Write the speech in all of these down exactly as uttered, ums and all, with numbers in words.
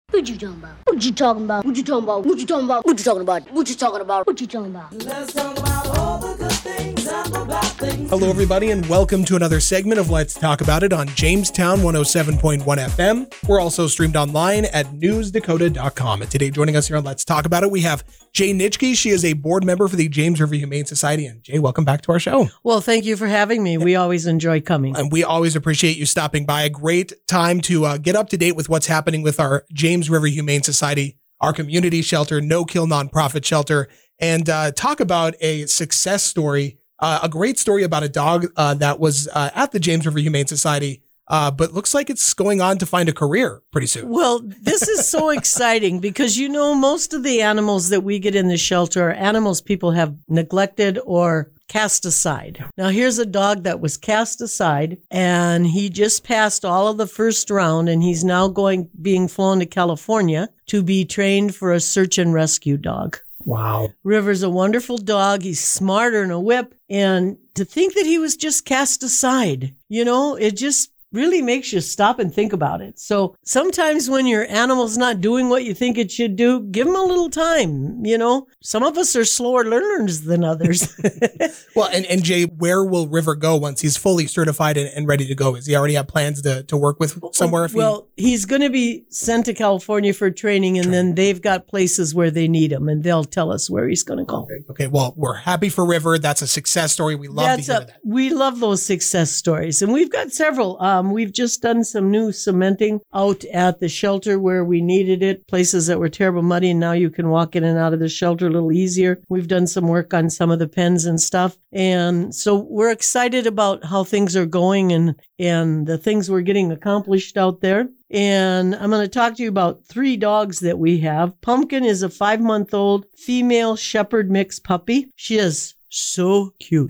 What you talking about? What you talking about? What you talking about? What you talking about? What you talking about? What you talking about? What you talking about? Let's talk about all the good things and the bad things. Hello, everybody, and welcome to another segment of Let's Talk About It on Jamestown one oh seven point one F M. We're also streamed online at news dakota dot com. And today, joining us here on Let's Talk About It, we have Jay Nitschke. She is a board member for the James River Humane Society. And Jay, welcome back to our show. Well, thank you for having me. We always enjoy coming. And we always appreciate you stopping by. A great time to uh, get up to date with what's happening with our James River Humane Society, our community shelter, no-kill nonprofit shelter, and uh, talk about a success story, uh, a great story about a dog uh, that was uh, at the James River Humane Society, uh, but looks like it's going on to find a career pretty soon. Well, this is so exciting because, you know, most of the animals that we get in the shelter are animals people have neglected or cast aside. Now, here's a dog that was cast aside, and he just passed all of the first round, and he's now going, being flown to California to be trained for a search and rescue dog. Wow. River's a wonderful dog. He's smarter than a whip. And to think that he was just cast aside, you know, it just really makes you stop and think about it. So sometimes when your animal's not doing what you think it should do, give them a little time. You know, some of us are slower learners than others. Well, and, and Jay, where will River go once he's fully certified and, and ready to go? Does he already have plans to, to work with somewhere? If well, he... he's going to be sent to California for training, and training. Then they've got places where they need him, and they'll tell us where he's going to go. Okay. okay, well, we're happy for River. That's a success story. We love That's to hear a, that. We love those success stories, and we've got several. Um, we've just done some new cementing out at the shelter where we needed it, places that were terrible muddy, and now you can walk in and out of the shelter a little easier. We've done some work on some of the pens and stuff, and so we're excited about how things are going and, and the things we're getting accomplished out there. And I'm going to talk to you about three dogs that we have. Pumpkin is a five-month-old female shepherd mix puppy. She is so cute.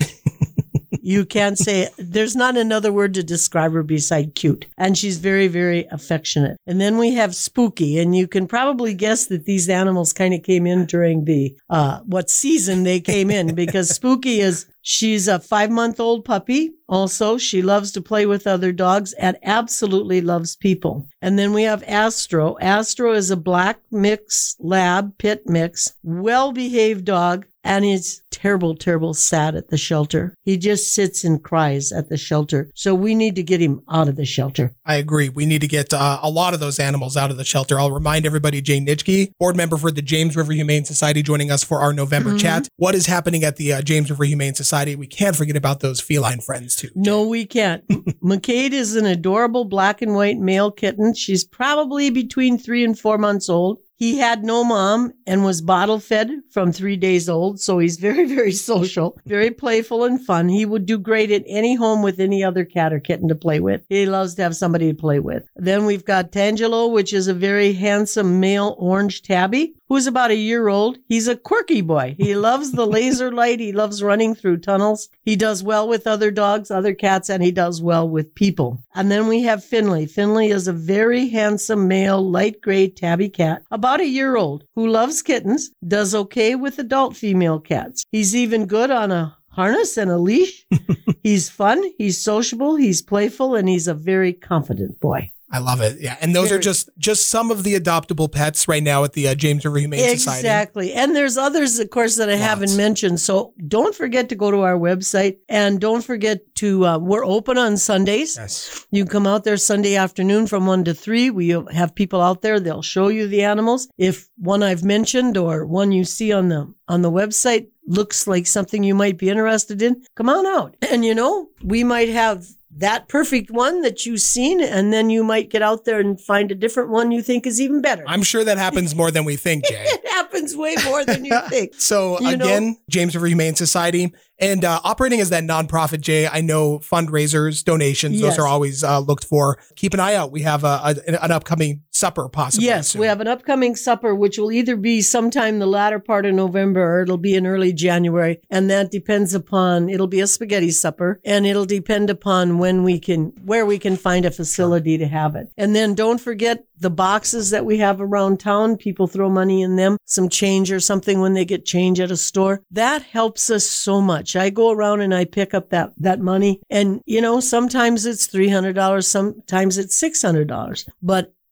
You can't say, there's not another word to describe her beside cute. And she's very, very affectionate. And then we have Spooky. And you can probably guess that these animals kind of came in during the, uh, what season they came in, because Spooky is, she's a five-month-old puppy. Also, she loves to play with other dogs and absolutely loves people. And then we have Astro. Astro is a black mix, lab, pit mix, well-behaved dog. And he's terrible, terrible sad at the shelter. He just sits and cries at the shelter. So we need to get him out of the shelter. I agree. We need to get uh, a lot of those animals out of the shelter. I'll remind everybody, Jay Nitschke, board member for the James River Humane Society, joining us for our November mm-hmm. chat. What is happening at the uh, James River Humane Society? We can't forget about those feline friends, too. Jay. No, we can't. McCade is an adorable black and white male kitten. She's probably between three and four months old. He had no mom and was bottle fed from three days old. So he's very, very social, very playful and fun. He would do great at any home with any other cat or kitten to play with. He loves to have somebody to play with. Then we've got Tangelo, which is a very handsome male orange tabby, who's about a year old. He's a quirky boy. He loves the laser light. He loves running through tunnels. He does well with other dogs, other cats, and he does well with people. And then we have Finley. Finley is a very handsome male light gray tabby cat, about a year old, who loves kittens, does okay with adult female cats. He's even good on a harness and a leash. He's fun, he's sociable, he's playful, and he's a very confident boy. I love it. Yeah. And those Very. are just, just some of the adoptable pets right now at the uh, James River Humane exactly. Society. Exactly. And there's others, of course, that I Lots. haven't mentioned. So don't forget to go to our website, and don't forget to, uh, we're open on Sundays. Yes. You can come out there Sunday afternoon from one to three. We have people out there. They'll show you the animals. If one I've mentioned or one you see on the, on the website looks like something you might be interested in, come on out. And you know, we might have that perfect one that you've seen, and then you might get out there and find a different one you think is even better. I'm sure that happens more than we think, Jay. It happens way more than you think. So you again, know? James River Humane Society, and uh, operating as that nonprofit, Jay, I know fundraisers, donations, yes. those are always uh, looked for. Keep an eye out. We have a, a, an upcoming supper possibly. Yes, soon. we have an upcoming supper, which will either be sometime the latter part of November or it'll be in early January. And that depends upon, it'll be a spaghetti supper, and it'll depend upon when we can, where we can find a facility to have it. And then don't forget the boxes that we have around town. People throw money in them, some change or something when they get change at a store. That helps us so much. I go around and I pick up that, that money. And, you know, sometimes it's three hundred dollars, sometimes it's six hundred dollars. But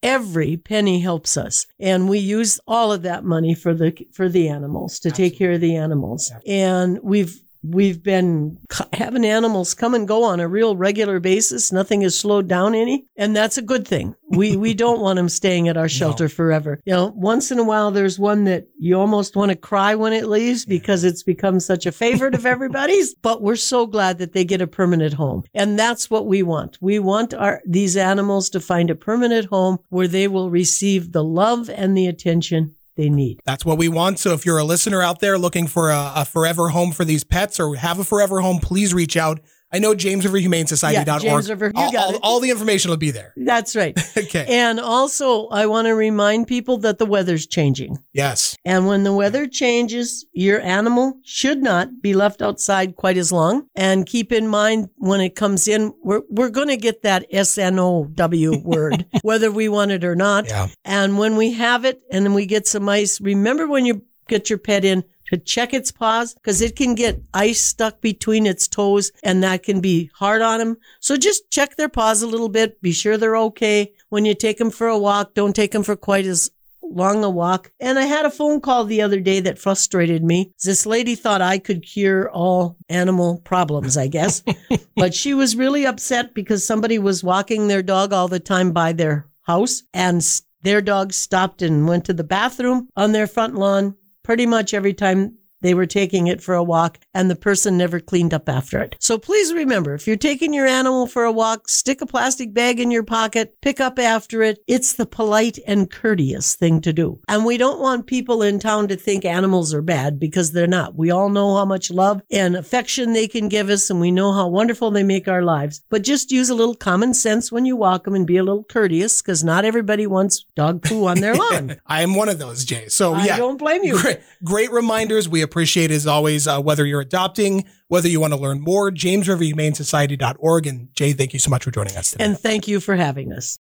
every penny helps us. And we use all of that money for the for the animals, to Absolutely. Take care of the animals. Absolutely. And we've We've been having animals come and go on a real regular basis. Nothing has slowed down any. And that's a good thing. We we don't want them staying at our shelter no. forever. You know, once in a while, there's one that you almost want to cry when it leaves because it's become such a favorite of everybody's. But we're so glad that they get a permanent home. And that's what we want. We want our these animals to find a permanent home where they will receive the love and the attention they need. That's what we want. So if you're a listener out there looking for a, a forever home for these pets or have a forever home, please reach out. I know James River Humane Society dot org. Yeah, James River, you all, got all, it. all the information will be there. That's right. Okay. And also, I want to remind people that the weather's changing. Yes. And when the weather changes, your animal should not be left outside quite as long. And keep in mind, when it comes in, we're we're going to get that S N O W word, whether we want it or not. Yeah. And when we have it and then we get some ice, remember when you get your pet in, to check its paws, because it can get ice stuck between its toes and that can be hard on them. So just check their paws a little bit. Be sure they're okay. When you take them for a walk, don't take them for quite as long a walk. And I had a phone call the other day that frustrated me. This lady thought I could cure all animal problems, I guess. But she was really upset because somebody was walking their dog all the time by their house and their dog stopped and went to the bathroom on their front lawn pretty much every time they were taking it for a walk, and the person never cleaned up after it. So please remember, if you're taking your animal for a walk, stick a plastic bag in your pocket, pick up after it. It's the polite and courteous thing to do. And we don't want people in town to think animals are bad, because they're not. We all know how much love and affection they can give us, and we know how wonderful they make our lives. But just use a little common sense when you walk them and be a little courteous, because not everybody wants dog poo on their lawn. I am one of those, Jay. So I yeah, don't blame you. Great, great reminders. We appreciate it as always, uh, whether you're adopting, whether you want to learn more, James River Humane Society dot org. And Jay, thank you so much for joining us today. And thank you for having us.